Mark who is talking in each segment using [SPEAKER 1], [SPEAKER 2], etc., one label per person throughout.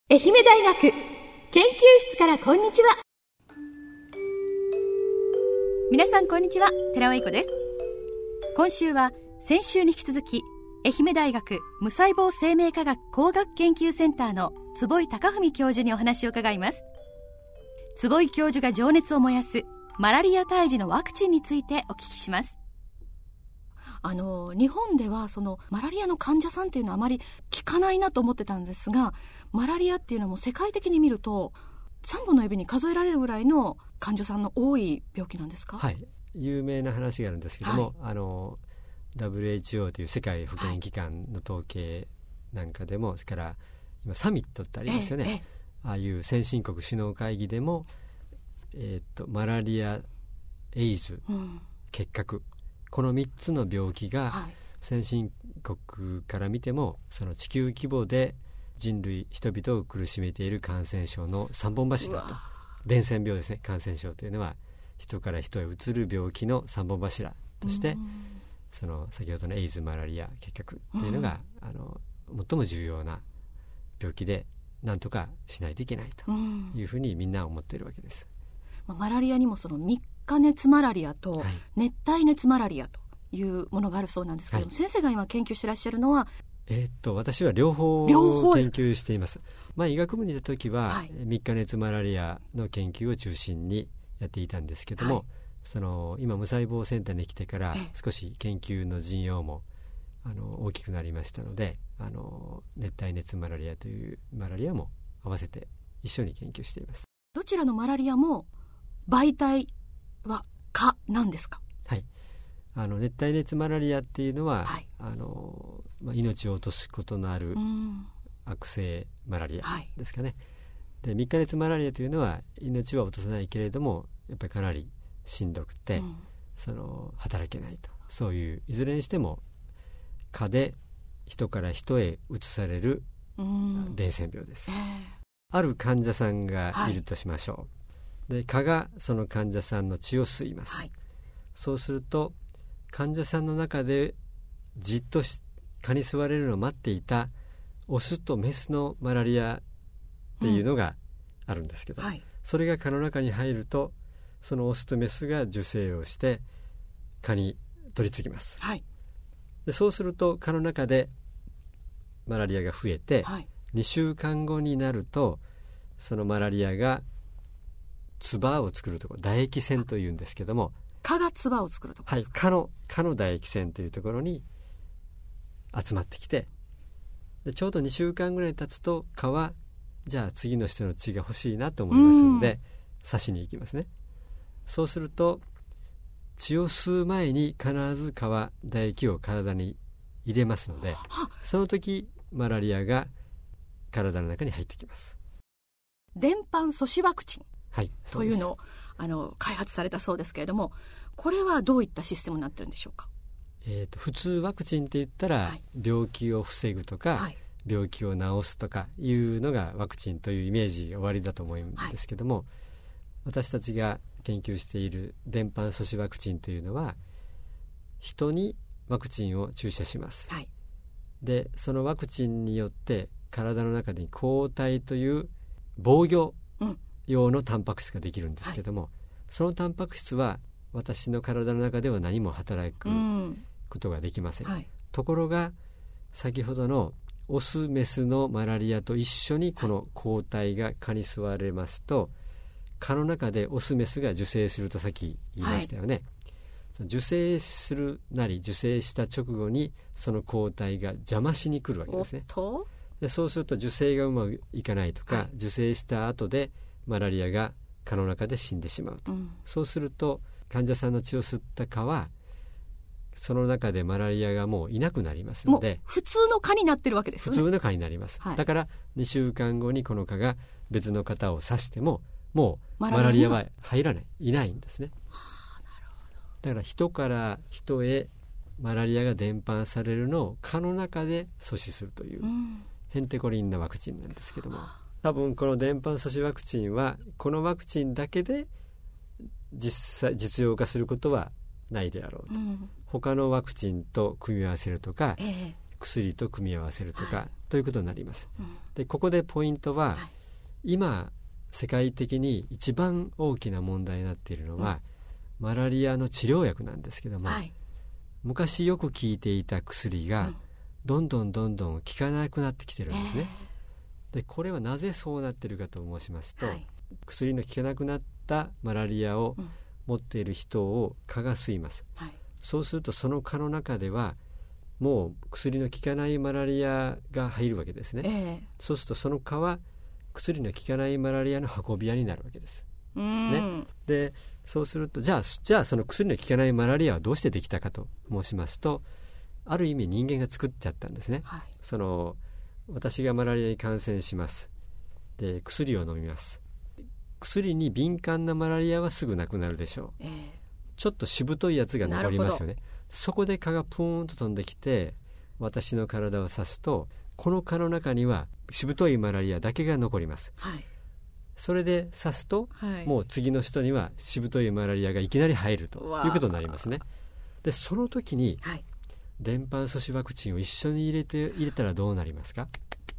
[SPEAKER 1] 愛媛大学研究室からこんにちは。皆さんこんにちは、寺尾英子です。今週は先週に引き続き愛媛大学無細胞生命科学工学研究センターの坪井隆文教授にお話を伺います。坪井教授が情熱を燃やすマラリア退治のワクチンについてお聞きします。日本ではそのマラリアの患者さんっていうのはあまり聞かないなと思ってたんですが、マラリアっていうのはもう世界的に見ると3本の指に数えられるぐらいの患者さんの多い病気なんですか？
[SPEAKER 2] はい、有名な話があるんですけども、はい、WHO という世界保健機関の統計なんかでも、それから今サミットってありますよね、ああいう先進国首脳会議でも、マラリア、エイズ、結核、この3つの病気が先進国から見てもその地球規模で人々を苦しめている感染症の3本柱と、伝染病ですね。感染症というのは人から人へうつる病気の3本柱として、その先ほどのエイズ、マラリア、結核というのが、最も重要な病気で何とかしないといけないというふうにみんな思っているわけです。
[SPEAKER 1] マラリアにもその3日熱マラリアと熱帯熱マラリアというものがあるそうなんですけども、先生が今研究してらっしゃるのは
[SPEAKER 2] 私は両方研究しています。医学部にいた時は3日熱マラリアの研究を中心にやっていたんですけども、今無細胞センターに来てから少し研究の陣容も大きくなりましたので、熱帯熱マラリアというマラリアも合わせて一緒に研究しています。
[SPEAKER 1] どちらのマラリアも媒体は蚊なんですか？
[SPEAKER 2] はい、熱帯熱マラリアっていうのは、命を落とすことのある悪性マラリアですかね、で3日熱マラリアというのは命は落とさないけれどもやっぱりかなりしんどくて、働けないと、そういういずれにしても蚊で人から人へ移される伝染病です。ある患者さんがいるとしましょう、で蚊がその患者さんの血を吸います、そうすると患者さんの中でじっと蚊に吸われるのを待っていたオスとメスのマラリアっていうのがあるんですけど、それが蚊の中に入るとそのオスとメスが受精をして蚊に取り付きます、でそうすると蚊の中でマラリアが増えて、2週間後になるとそのマラリアが唾を作るところ、唾液腺というんですけども、
[SPEAKER 1] 蚊が唾を作るところですか？
[SPEAKER 2] 蚊の唾液腺というところに集まってきて、でちょうど2週間ぐらい経つと蚊はじゃあ次の人の血が欲しいなと思いますので刺しに行きますね。そうすると血を吸う前に必ず蚊は唾液を体に入れますので、その時マラリアが体の中に入ってきます。
[SPEAKER 1] 伝播阻止ワクチンというのを開発されたそうですけれども、これはどういったシステムになってるんでしょうか？
[SPEAKER 2] 普通ワクチンって言ったら、病気を防ぐとか、病気を治すとかいうのがワクチンというイメージ終わりだと思うんですけども、私たちが研究している伝播阻止ワクチンというのは人にワクチンを注射します、でそのワクチンによって体の中に抗体という防御用のタンパク質ができるんですけども、そのタンパク質は私の体の中では何も働くことができません、ところが先ほどのオスメスのマラリアと一緒にこの抗体が蚊に吸われますと、蚊の中でオスメスが受精するとさっき言いましたよね、受精するなり受精した直後にその抗体が邪魔しに来るわけですね。でそうすると受精がうまくいかないとか、受精した後でマラリアが蚊の中で死んでしまうと、そうすると患者さんの血を吸った蚊はその中でマラリアがもういなくなりますので、
[SPEAKER 1] もう普通の蚊になってるわけですよね。
[SPEAKER 2] 普通の蚊になります、だから2週間後にこの蚊が別の方を刺してももうマラリアは入らない、いないんですね。だから人から人へマラリアが伝播されるのを蚊の中で阻止するという、ヘンテコリンなワクチンなんですけども、多分この伝播阻止ワクチンはこのワクチンだけで実用化することはないであろうと、他のワクチンと組み合わせるとか、薬と組み合わせるとか、ということになります、 でここでポイントは、今世界的に一番大きな問題になっているのは、マラリアの治療薬なんですけども、昔よく効いていた薬がどんどん効かなくなってきてるんですね。でこれはなぜそうなっているかと申しますと、薬の効かなくなったマラリアを持っている人を蚊が吸います、そうするとその蚊の中ではもう薬の効かないマラリアが入るわけですね、そうするとその蚊は薬の効かないマラリアの運び屋になるわけです、でそうするとじゃあその薬の効かないマラリアはどうしてできたかと申しますと、ある意味人間が作っちゃったんですね、その私がマラリアに感染します。で薬を飲みます。薬に敏感なマラリアはすぐなくなるでしょう、ちょっとしぶといやつが残りますよね。そこで蚊がプーンと飛んできて私の体を刺すと、この蚊の中にはしぶといマラリアだけが残ります、それで刺すと、もう次の人にはしぶといマラリアがいきなり入るということになりますね。でその時に、伝播阻止ワクチンを一緒に入れたらどうなりますか。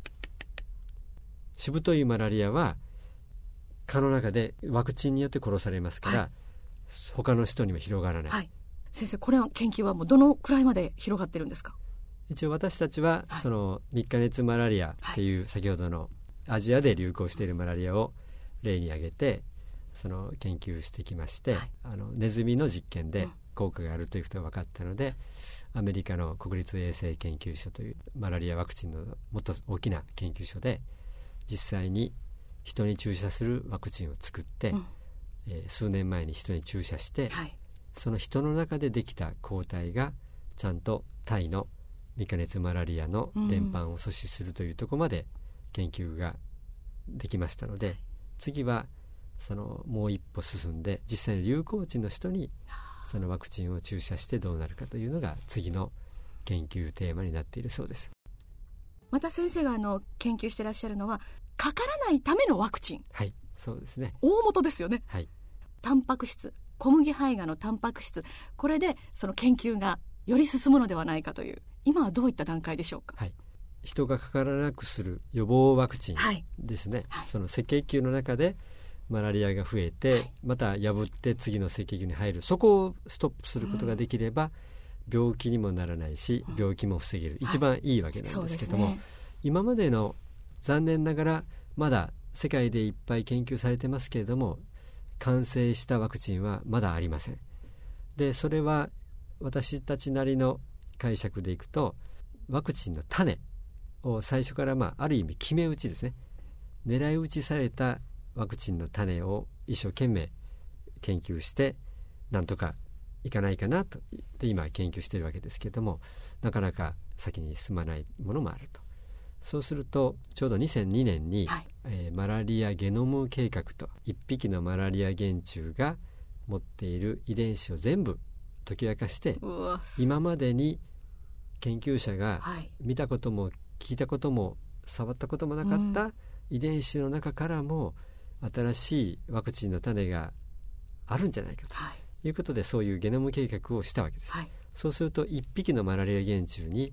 [SPEAKER 2] しぶといマラリアは蚊の中でワクチンによって殺されますから、他の人には広がらない、
[SPEAKER 1] 先生、これの研究はもうどのくらいまで広がってるんですか。
[SPEAKER 2] 一応私たちは、その3日熱マラリアっていう、先ほどのアジアで流行しているマラリアを例に挙げてその研究してきまして、ネズミの実験で効果があるということが分かったので、アメリカの国立衛生研究所というマラリアワクチンのもっと大きな研究所で実際に人に注射するワクチンを作って、数年前に人に注射して、その人の中でできた抗体がちゃんとタイの未加熱マラリアの伝播を阻止するというところまで研究ができましたので、次はそのもう一歩進んで実際に流行地の人にそのワクチンを注射してどうなるかというのが次の研究テーマになっているそうです。
[SPEAKER 1] また先生が研究していらっしゃるのはかからないためのワクチン。
[SPEAKER 2] そうですね、
[SPEAKER 1] 大元ですよね、タンパク質、小麦胚芽のタンパク質、これでその研究がより進むのではないかという、今はどういった段階でしょうか。
[SPEAKER 2] 人がかからなくする予防ワクチンですね、その赤血球の中でマラリアが増えて、また破って次の赤血球に入る、そこをストップすることができれば、病気にもならないし、病気も防げる、一番いいわけなんですけども、今までの残念ながらまだ世界でいっぱい研究されてますけれども、完成したワクチンはまだありません。でそれは私たちなりの解釈でいくと、ワクチンの種を最初からある意味決め打ちですね、狙い撃ちされたワクチンの種を一生懸命研究してなんとかいかないかなとで今研究しているわけですけれども、なかなか先に進まないものもあると。そうするとちょうど2002年に、マラリアゲノム計画と、1匹のマラリア原虫が持っている遺伝子を全部解き明かして、今までに研究者が見たことも聞いたことも触ったこともなかった遺伝子の中からも新しいワクチンの種があるんじゃないかということで、そういうゲノム計画をしたわけです、そうすると1匹のマラリア原虫に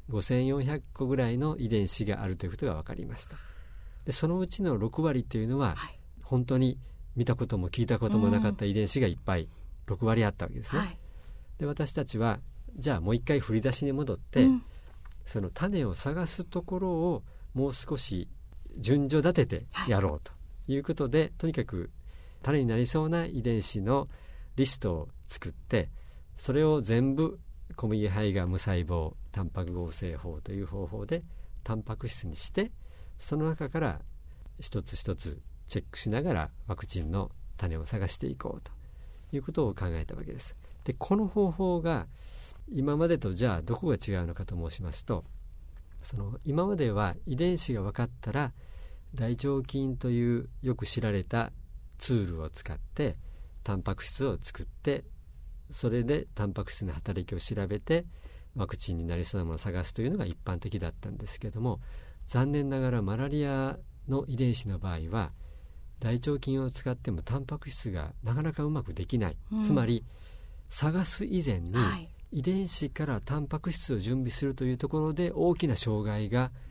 [SPEAKER 2] 5400個ぐらいの遺伝子があるということが分かりました。でそのうちの6割というのは、本当に見たことも聞いたこともなかった遺伝子がいっぱい6割あったわけですね、で私たちはじゃあもう一回振り出しに戻って、その種を探すところをもう少し順序立ててやろうということで、とにかく種になりそうな遺伝子のリストを作って、それを全部小麦胚芽無細胞タンパク合成法という方法でタンパク質にして、その中から一つ一つチェックしながらワクチンの種を探していこうということを考えたわけです。でこの方法が今までとじゃあどこが違うのかと申しますと、その今までは遺伝子が分かったら大腸菌というよく知られたツールを使ってタンパク質を作って、それでタンパク質の働きを調べてワクチンになりそうなものを探すというのが一般的だったんですけども、残念ながらマラリアの遺伝子の場合は大腸菌を使ってもタンパク質がなかなかうまくできない、つまり探す以前に遺伝子からタンパク質を準備するというところで大きな障害が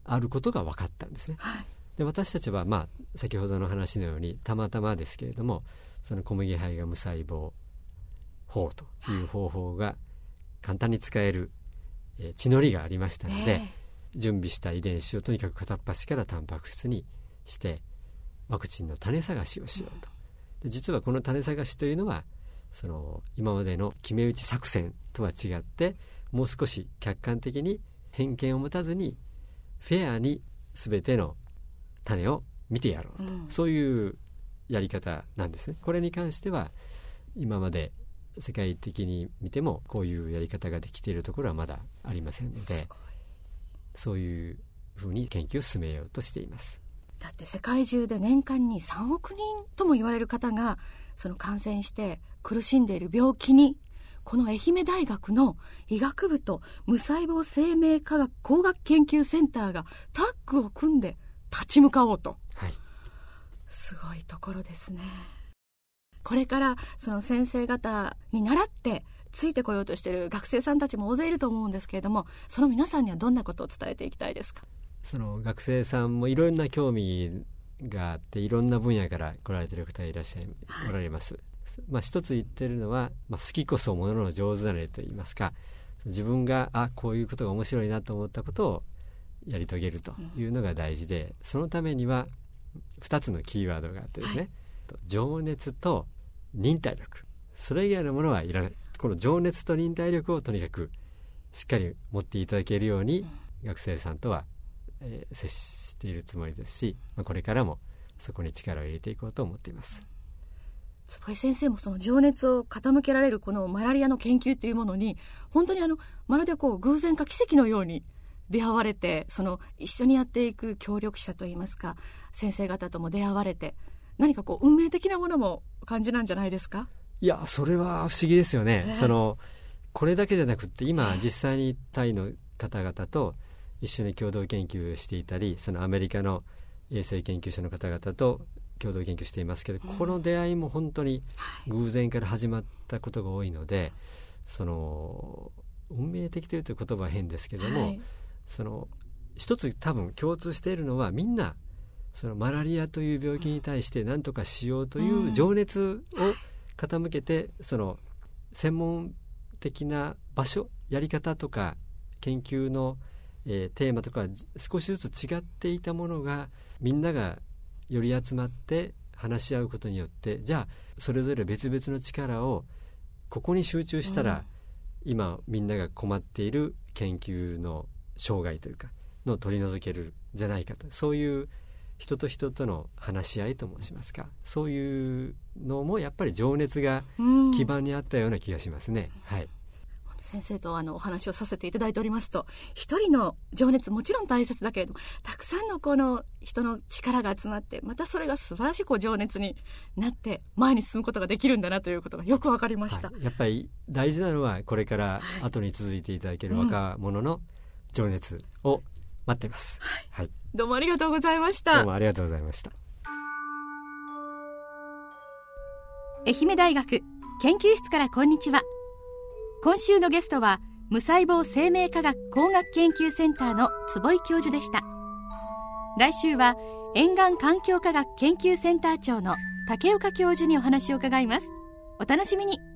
[SPEAKER 2] あることが分かったんですね、で私たちは、先ほどの話のようにたまたまですけれども、その小麦胚芽無細胞法という方法が簡単に使える、地の利がありましたので、準備した遺伝子をとにかく片っ端からタンパク質にしてワクチンの種探しをしようと。で実はこの種探しというのはその今までの決め打ち作戦とは違って、もう少し客観的に偏見を持たずにフェアに全ての種を見てやろうと、そういうやり方なんですね。これに関しては今まで世界的に見てもこういうやり方ができているところはまだありませんので、そういうふうに研究を進めようとしています。
[SPEAKER 1] だって世界中で年間に3億人とも言われる方がその感染して苦しんでいる病気に、この愛媛大学の医学部と無細胞生命科学工学研究センターがタッグを組んで立ち向かおうと、すごいところですね。これからその先生方に習ってついてこようとしている学生さんたちも大勢いると思うんですけれども、その皆さんにはどんなことを伝えていきたいですか？
[SPEAKER 2] その学生さんもいろんな興味があって、いろんな分野から来られている方いらっしゃい、おられます。一つ言ってるのは、好きこそものの上手なれと言いますか、自分がこういうことが面白いなと思ったことをやり遂げるというのが大事で、そのためには2つのキーワードがあってですね、情熱と忍耐力、それ以外のものはいらない。この情熱と忍耐力をとにかくしっかり持っていただけるように、学生さんとは、接しているつもりですし、これからもそこに力を入れていこうと思っています。
[SPEAKER 1] 坪井先生もその情熱を傾けられるこのマラリアの研究というものに本当にまるで偶然か奇跡のように出会われて、その一緒にやっていく協力者といいますか先生方とも出会われて、何か運命的なものも感じなんじゃないですか？
[SPEAKER 2] いや、それは不思議ですよね。これだけじゃなくって今実際にタイの方々と一緒に共同研究をしていたり、そのアメリカの衛生研究者の方々と共同研究していますけど、この出会いも本当に偶然から始まったことが多いので、運命的というと言葉は変ですけども、一つ多分共通しているのは、みんなそのマラリアという病気に対して何とかしようという情熱を傾けて、その専門的な場所、やり方とか研究の、テーマとか少しずつ違っていたものがみんながより集まって話し合うことによって、じゃあそれぞれ別々の力をここに集中したら、今みんなが困っている研究の障害というかの取り除けるんじゃないかと、そういう人と人との話し合いと申しますか、そういうのもやっぱり情熱が基盤にあったような気がしますね。
[SPEAKER 1] 先生とお話をさせていただいておりますと、一人の情熱もちろん大切だけれども、たくさんのこの人の力が集まって、またそれが素晴らしい情熱になって前に進むことができるんだなということがよく分かりました。
[SPEAKER 2] やっぱり大事なのは、これから後に続いていただける若者の情熱を待っています。
[SPEAKER 1] どうもありがとうございました。
[SPEAKER 2] どうもありがとうございました。
[SPEAKER 1] 愛媛大学研究室からこんにちは。今週のゲストは無細胞生命科学工学研究センターの坪井教授でした。来週は沿岸環境科学研究センター長の竹岡教授にお話を伺います。お楽しみに。